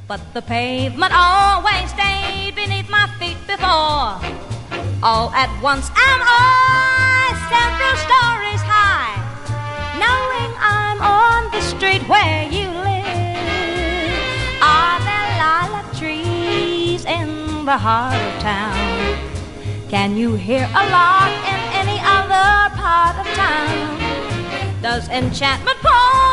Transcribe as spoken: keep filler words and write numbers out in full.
but the pavement always stayed beneath my feet before. All at once am I several stories high, knowing I'm on the street where you live. Are there lilac trees in the heart of town? Can you hear a lark in any other part of town? Does enchantment pour